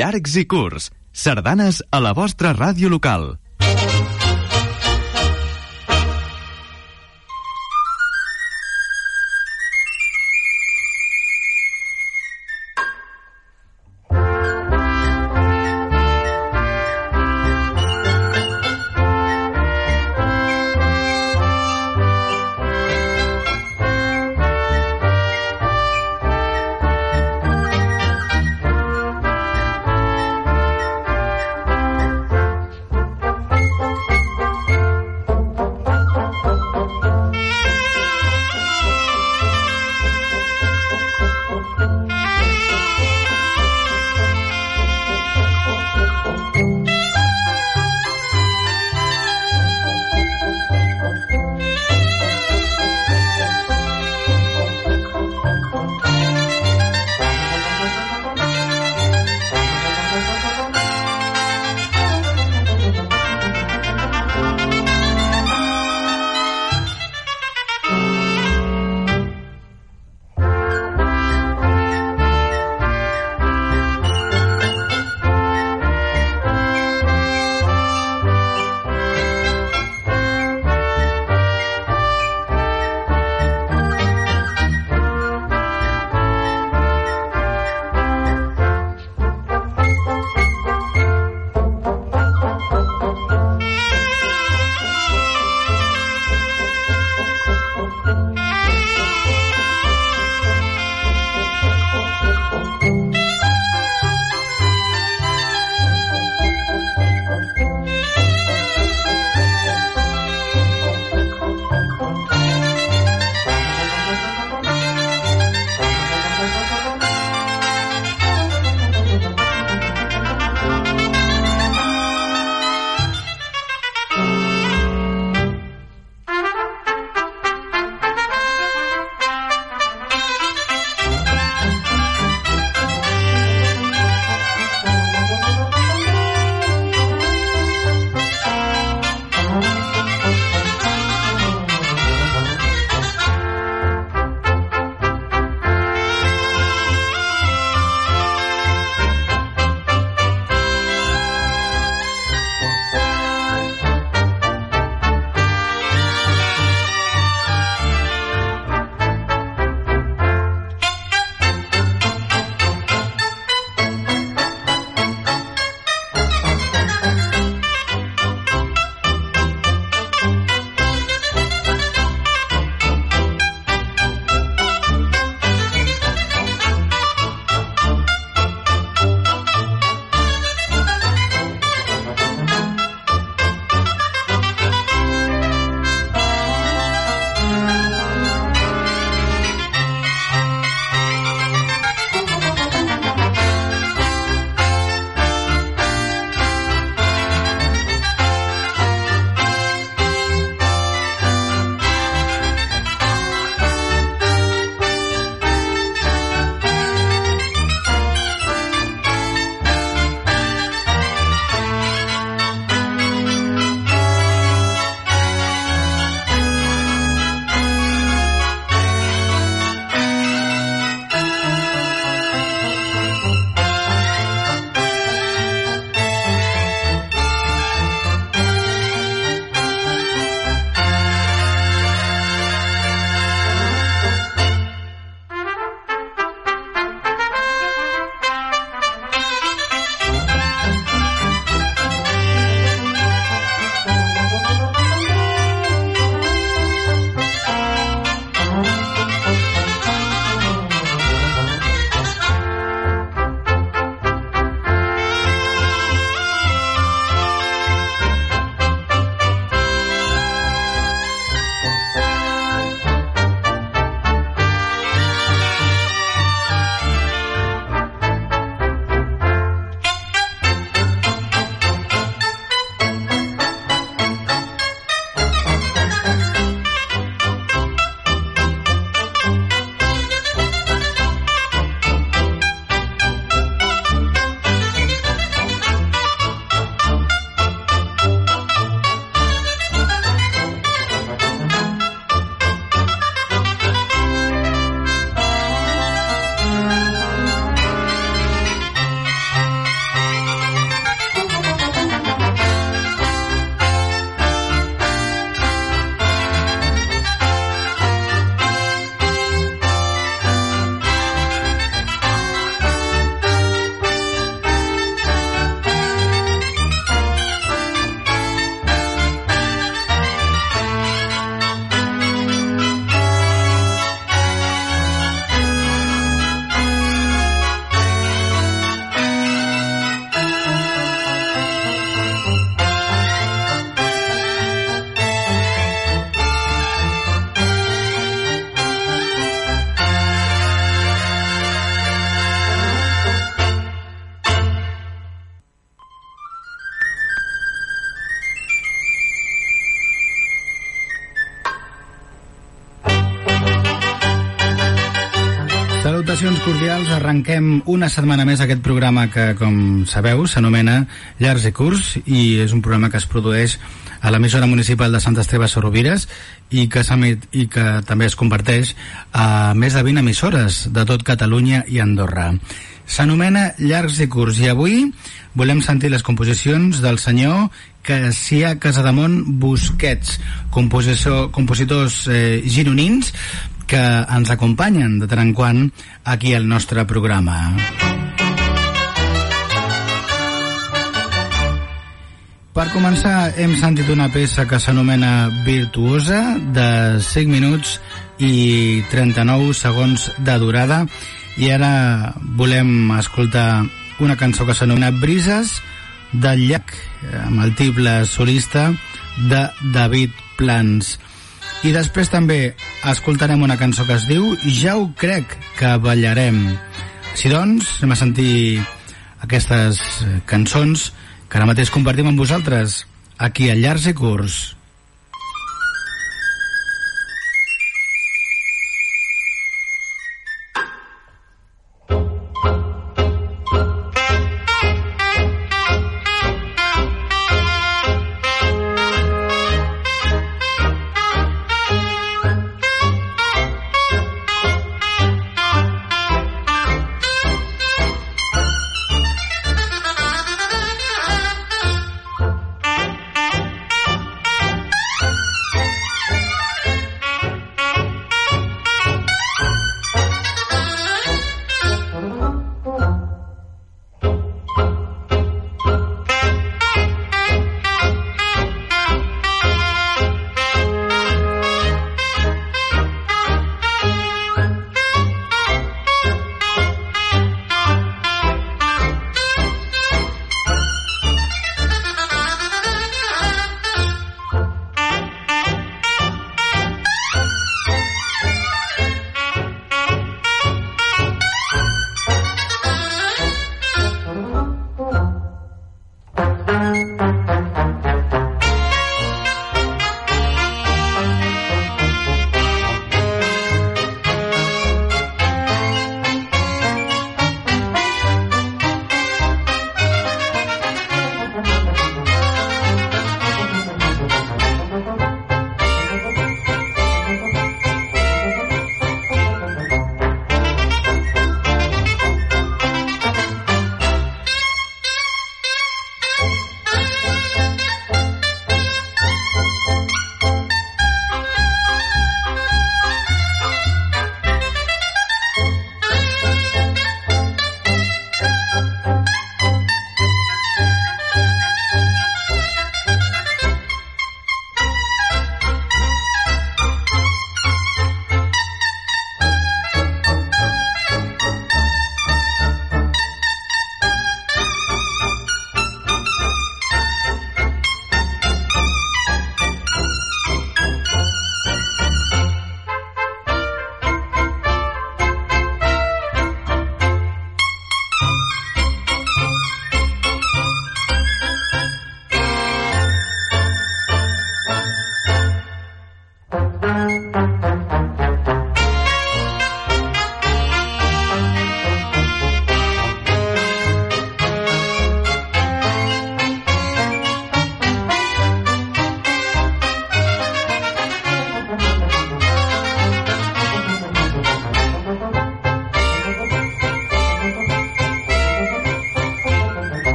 llargs i curts. Sardanes a la vostra ràdio local. Salutacions cordials, arrenquem una setmana més aquest programa que, com sabeu, s'anomena Llars i Curts i és un programa que es produeix a l'emissora municipal de Sant Esteve Sesrovires i que també es comparteix a més de 20 emissores de tot Catalunya i Andorra. S'anomena Llars i Curts i avui volem sentir les composicions del senyor Cassià Casademont Busquets, compositors gironins que ens acompanyen de tant en quant aquí al nostre programa. Per començar, hem sentit una peça que s'anomena Virtuosa, de 5 minuts i 39 segons de durada, i ara volem escoltar una cançó que s'anomena Brises del llac, amb el tiple solista de David Plans. I després també escoltarem una cançó que es diu Ja ho crec que ballarem. Així doncs, anem a sentir aquestes cançons que ara mateix compartim amb vosaltres aquí a Llars i Curts.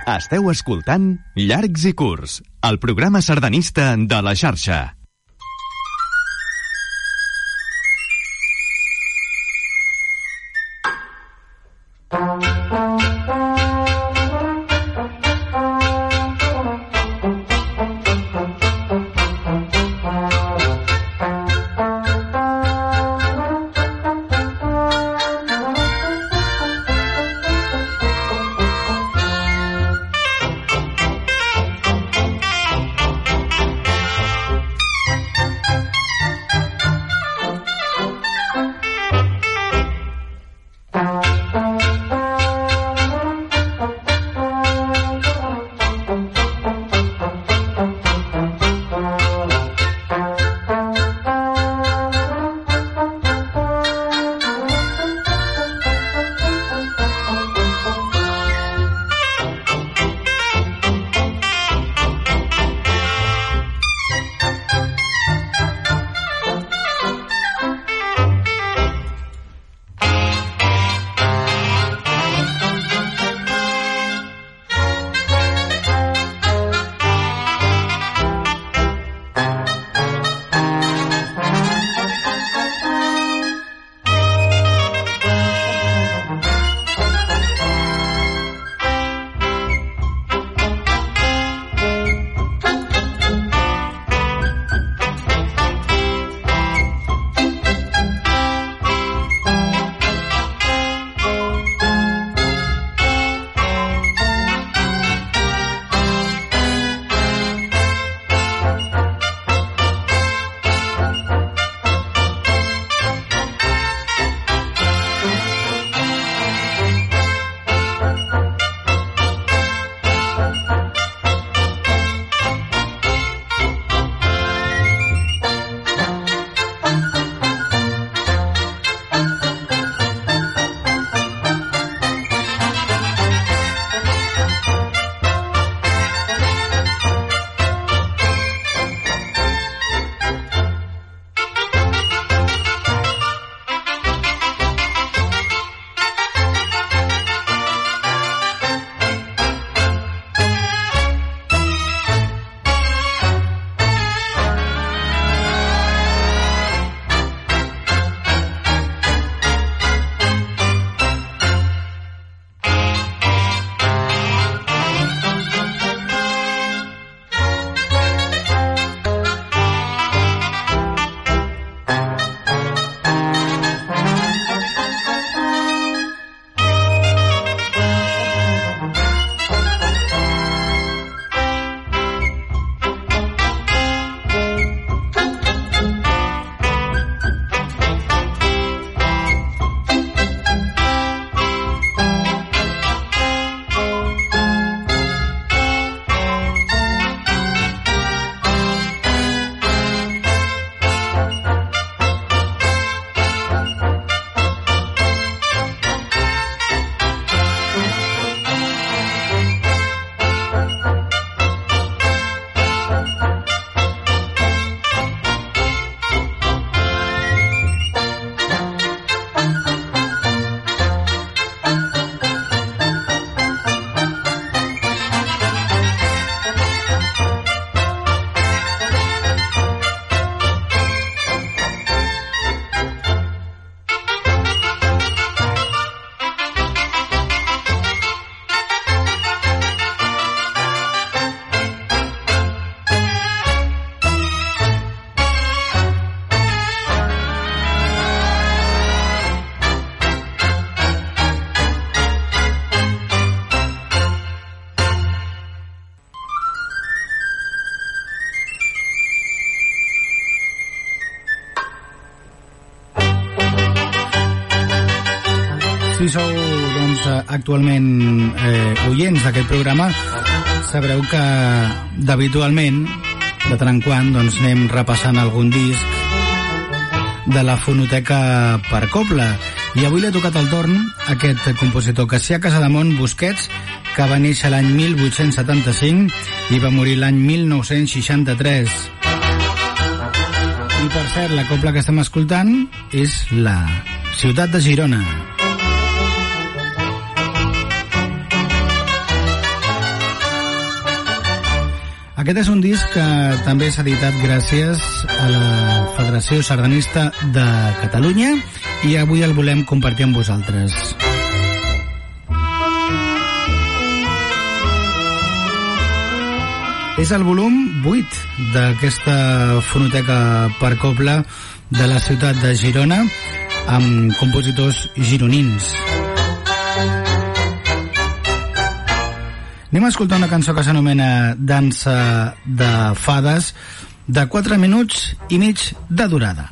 Esteu escoltant Llargs i Curts, el programa sardanista de la xarxa. Si sou doncs, actualment oients d'aquest programa, sabreu que d'habitualment, de tant en quant, doncs, anem repassant algun disc de la fonoteca per Cobla. I avui li ha tocat el torn a aquest compositor Cassià Casademont Busquets, que va néixer l'any 1875 i va morir l'any 1963. I per cert, la cobla que estem escoltant és la ciutat de Girona. Aquest és un disc que també s'ha editat gràcies a la Federació Sardanista de Catalunya i avui el volem compartir amb vosaltres. És el volum 8 d'aquesta fonoteca per cobla de la ciutat de Girona amb compositors gironins. Anem a escoltar una cançó que s'anomena Dansa de Fades, de 4 minuts i mig de durada.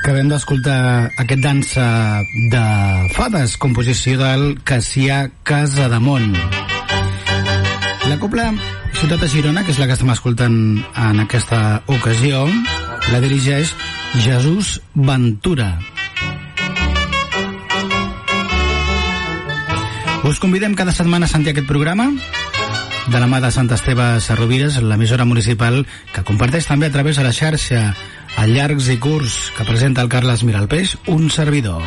Acabem d'escoltar aquest dansa de fades, composició del Cassià Casademont. La cobla Ciutat de Girona, que és la que estem escoltant en aquesta ocasió, la dirigeix Jesús Ventura. Us convidem cada setmana a sentir aquest programa de la mà de Sant Esteve Sarrovires, l'emissora municipal que comparteix també a través de la xarxa a Llargs i Curts, que presenta el Carles Miralpeix, un servidor.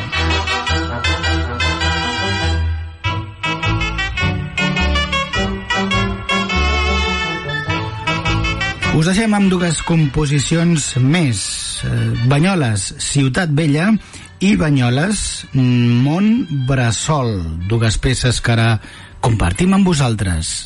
Us deixem amb dues composicions més. Banyoles, Ciutat Vella, i Banyoles, Mont Bressol. Dues peces que ara compartim amb vosaltres.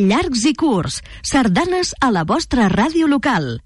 llargs i curts, sardanes a la vostra ràdio local.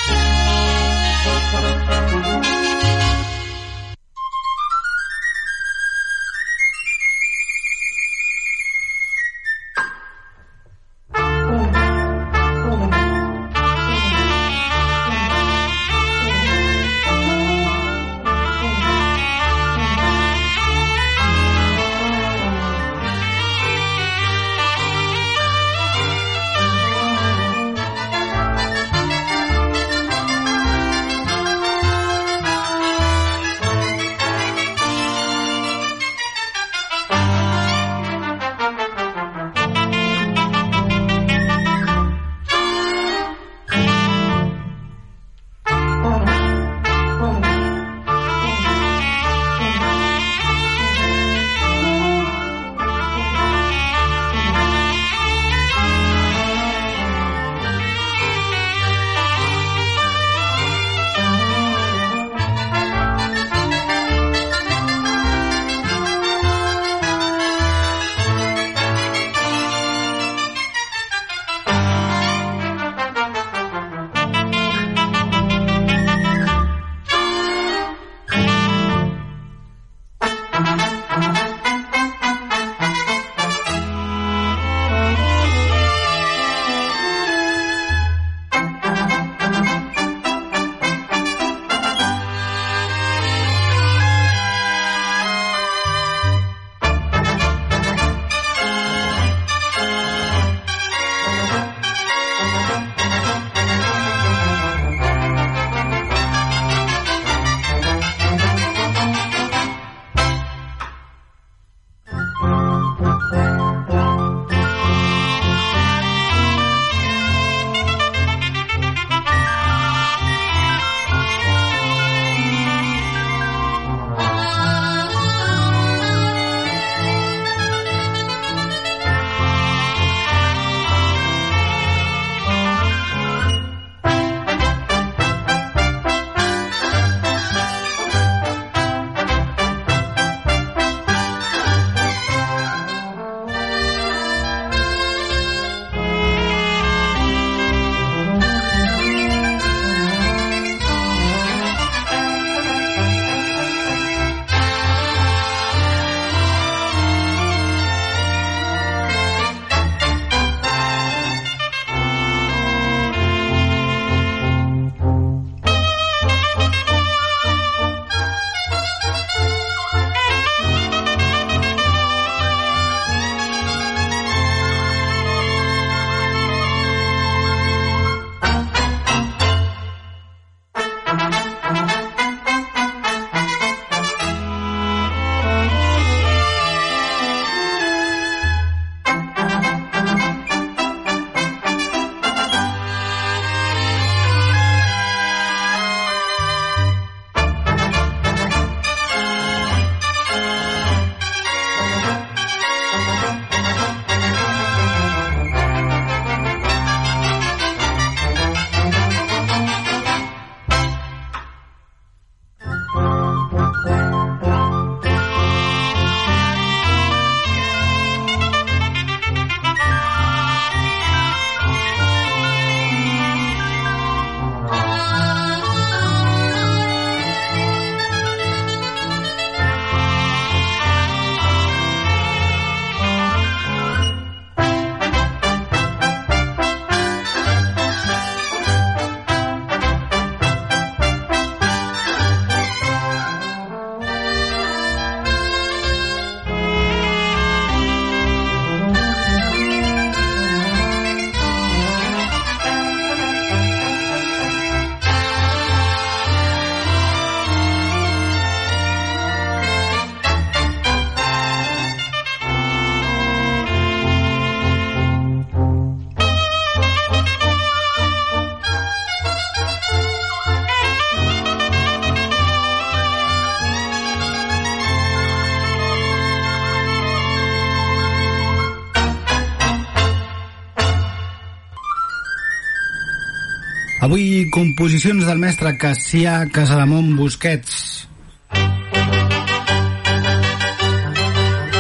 Avui, composicions del mestre Cassià Casademont Busquets. Va néixer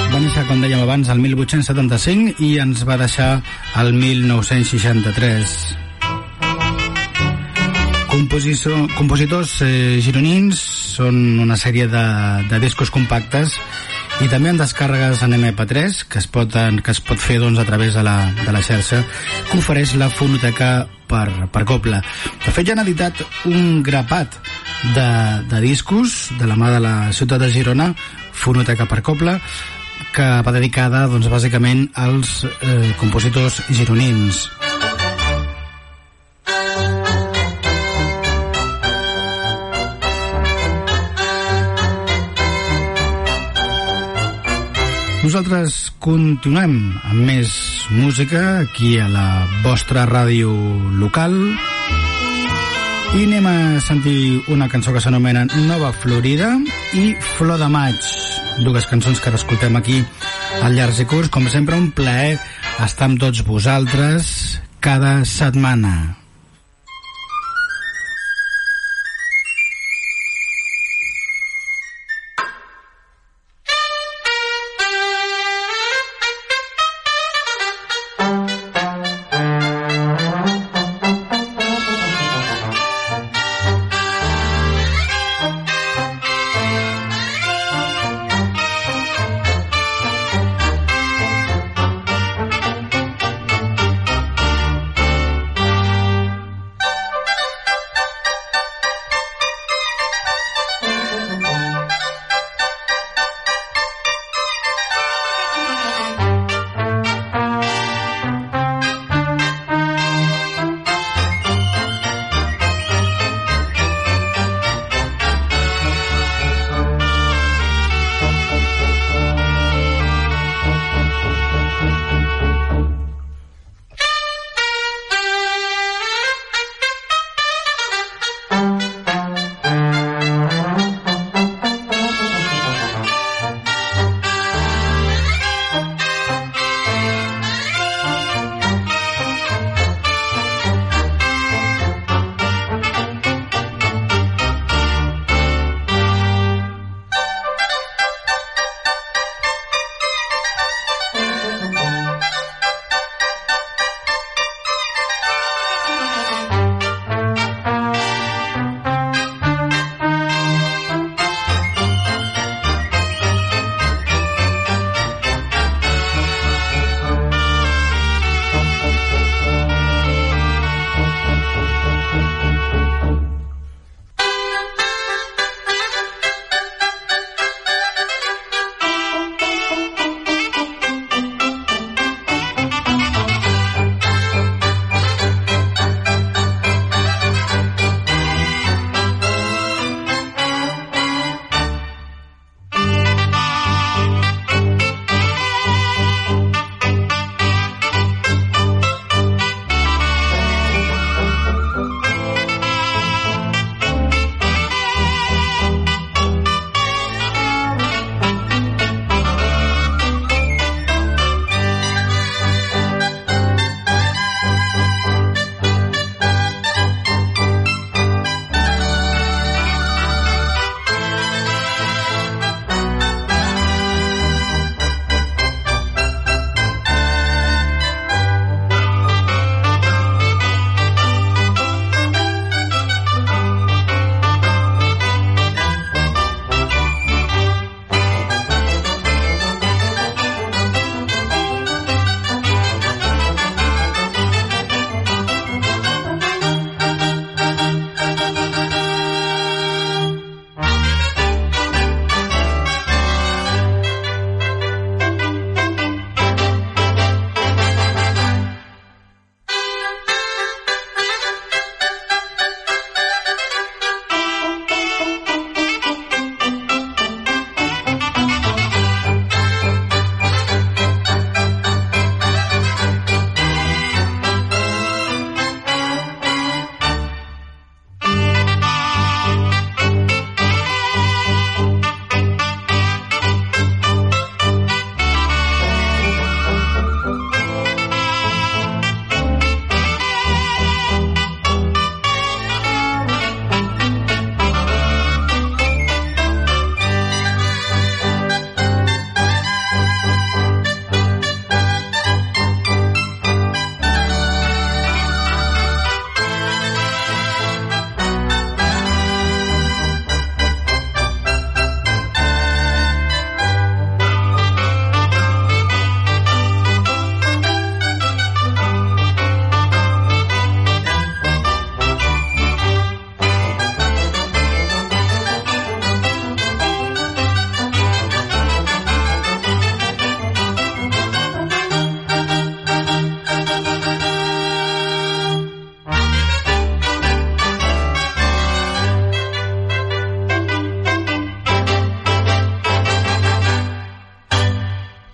començar, com dèiem abans, el 1875 i ens va deixar el 1963. Compositors gironins, són una sèrie de discos compactes i també en descàrregues en MP3 que es pot fer doncs, a través de la xarxa que ofereix la Fonoteca per Copla. De fet, ja han editat un grapat de discos de la mà de la ciutat de Girona, Fonoteca per Copla, que va dedicada doncs, bàsicament als compositors gironins. Nosaltres continuem amb més música aquí a la vostra ràdio local i anem a sentir una cançó que s'anomena Nova Florida i Flor de Maig, dues cançons que escoltem aquí al Llargs i Curts. Com sempre, un plaer estar amb tots vosaltres cada setmana.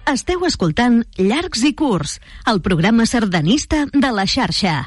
Esteu escoltant Llargs i Curts, el programa sardanista de la xarxa.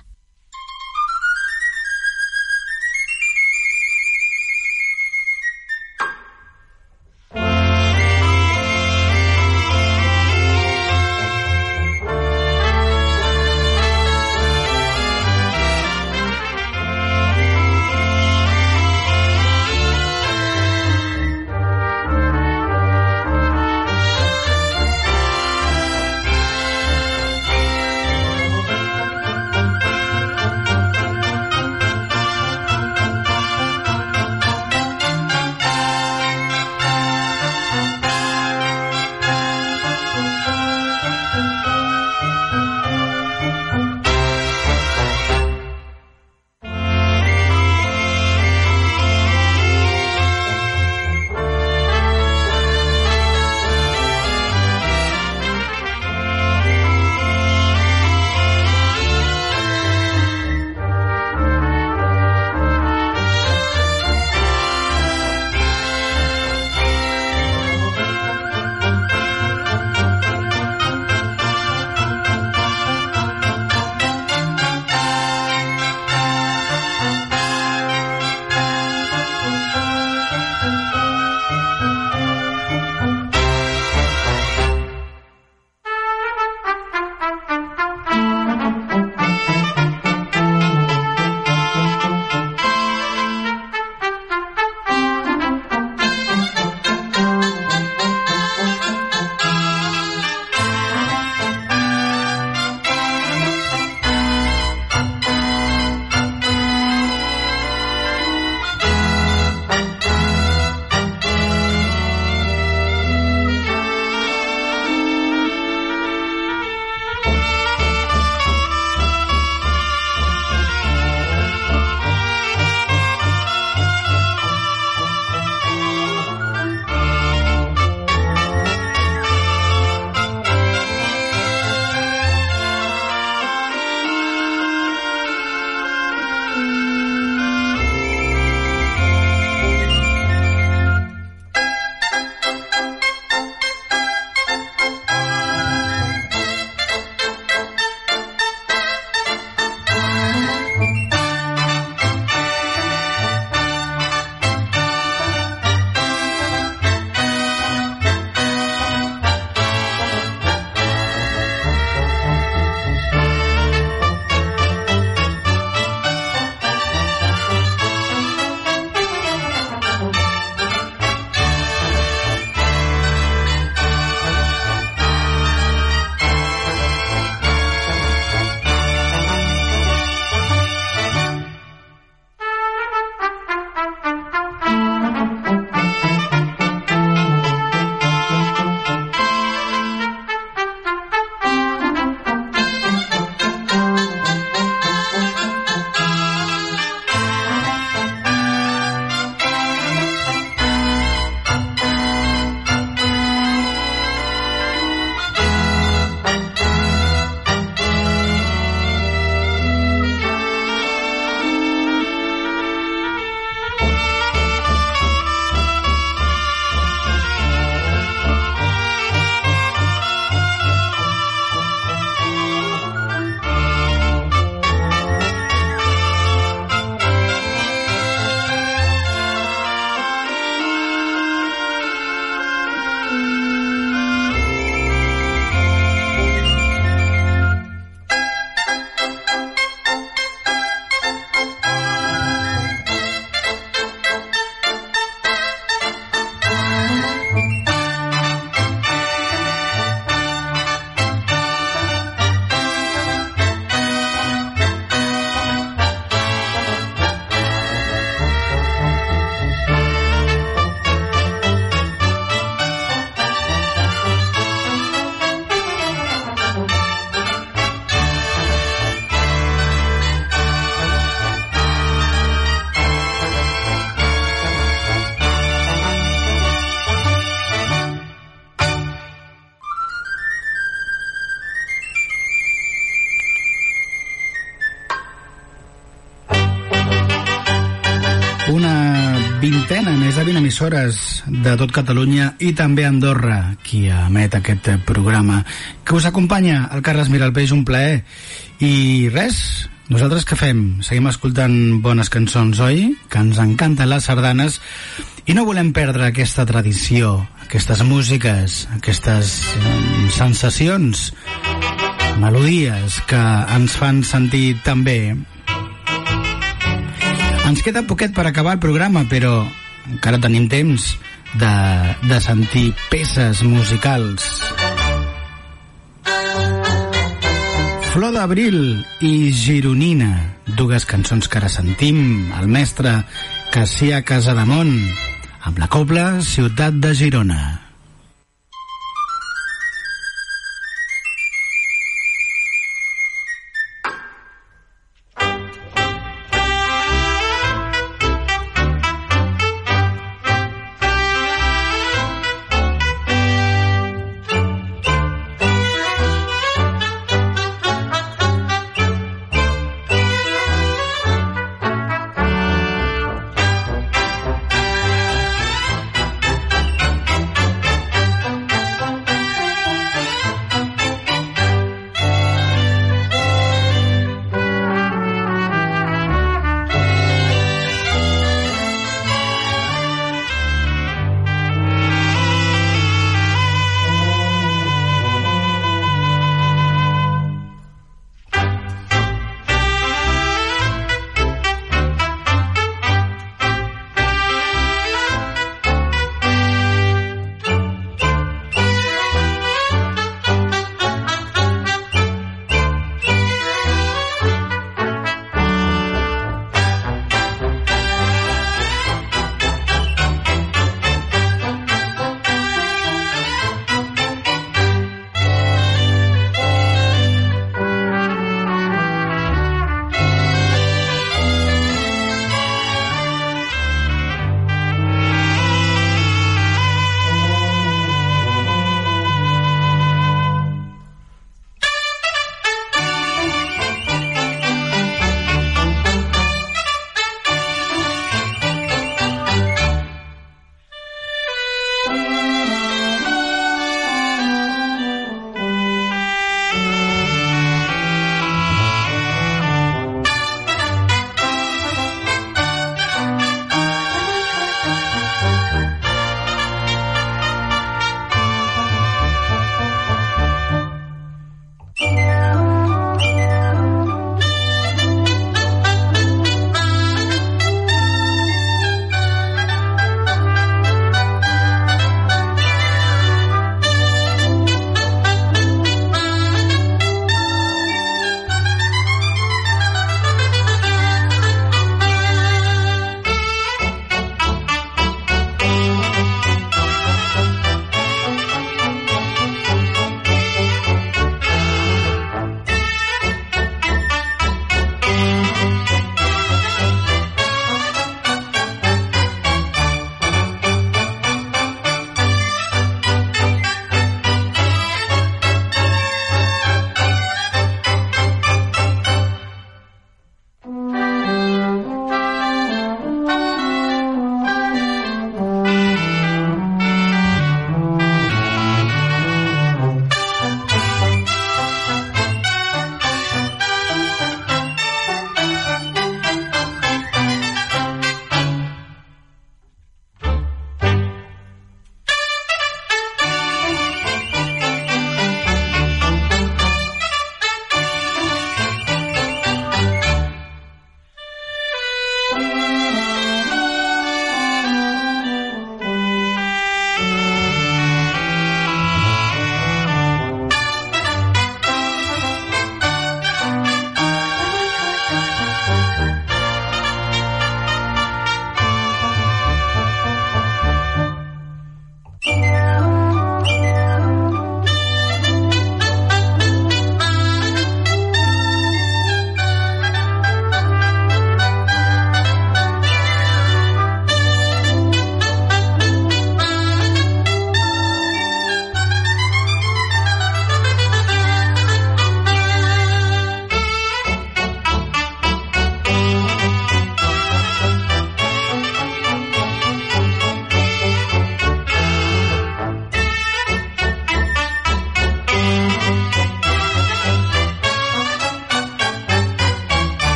Una vintena, més de 20 emissores de tot Catalunya i també Andorra, qui emet aquest programa. Que us acompanya el Carles Miralpeix, un plaer. I res, nosaltres què fem? Seguim escoltant bones cançons, oi? Que ens encanten les sardanes i no volem perdre aquesta tradició, aquestes músiques, aquestes sensacions, melodies que ens fan sentir tan bé. Ens queda poquet per acabar el programa, però encara tenim temps de sentir peces musicals. Flor d'Abril i Gironina, dues cançons que ara sentim, el mestre Cassià Casademont, amb la cobla Ciutat de Girona.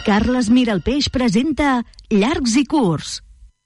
Carles Miralpeix presenta Llargs i curts.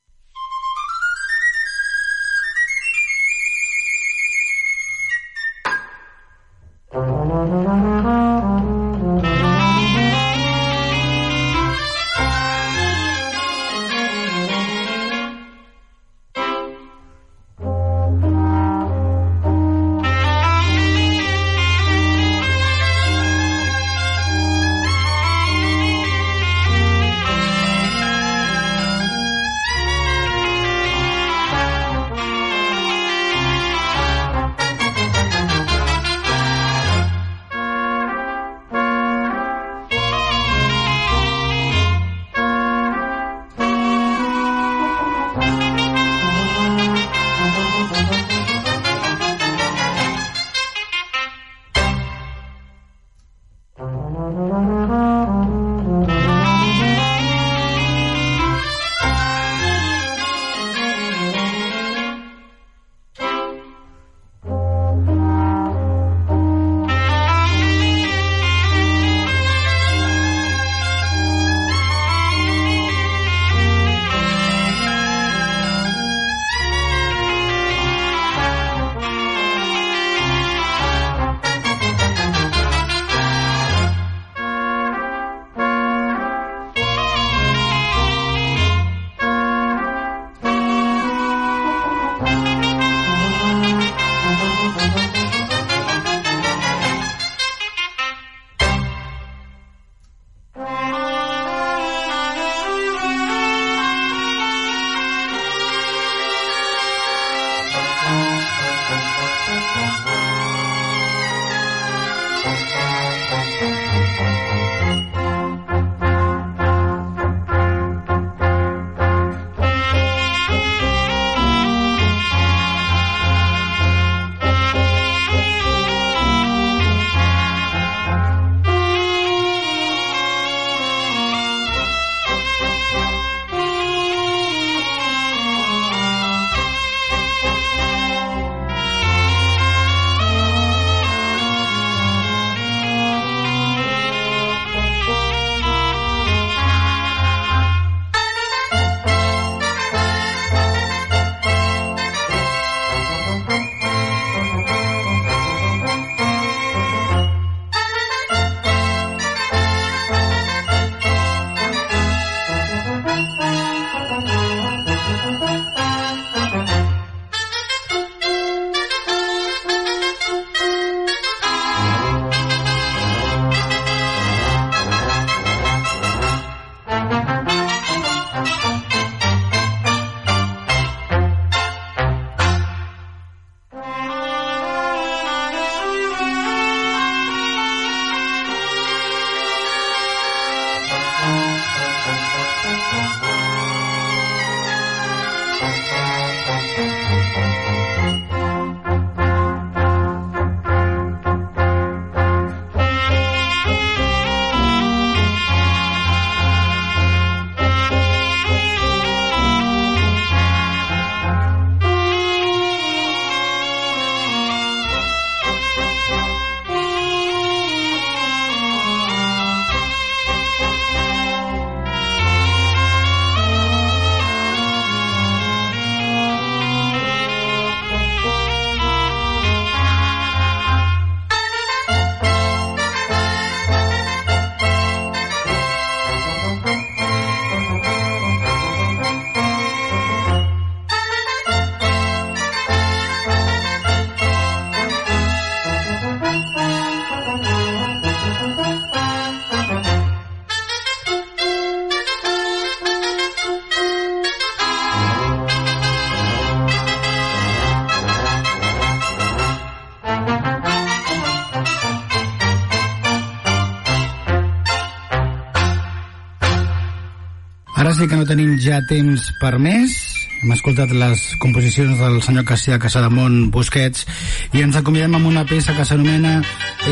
Ara sí que no tenim ja temps per més. Hem escoltat les composicions del senyor Cassià Casademont Busquets i ens acomiadem amb una peça que s'anomena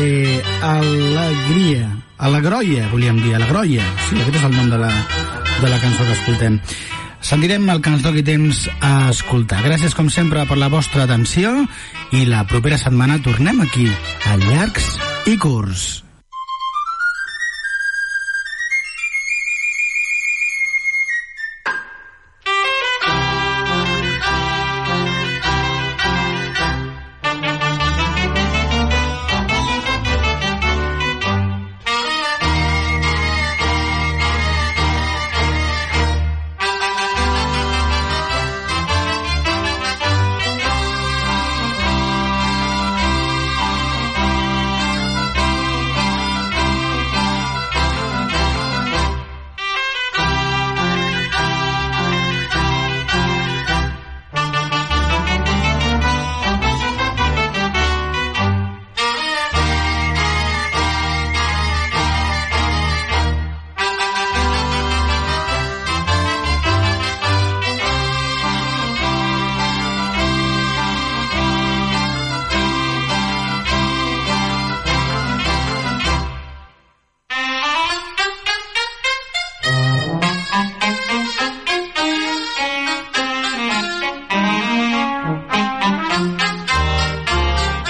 Alegria. Alegroia, volíem dir, Alegroia. Sí, aquest és el nom de la cançó que escoltem. Sentirem el que ens doni temps a escoltar. Gràcies, com sempre, per la vostra atenció i la propera setmana tornem aquí, a Llargs i Curts.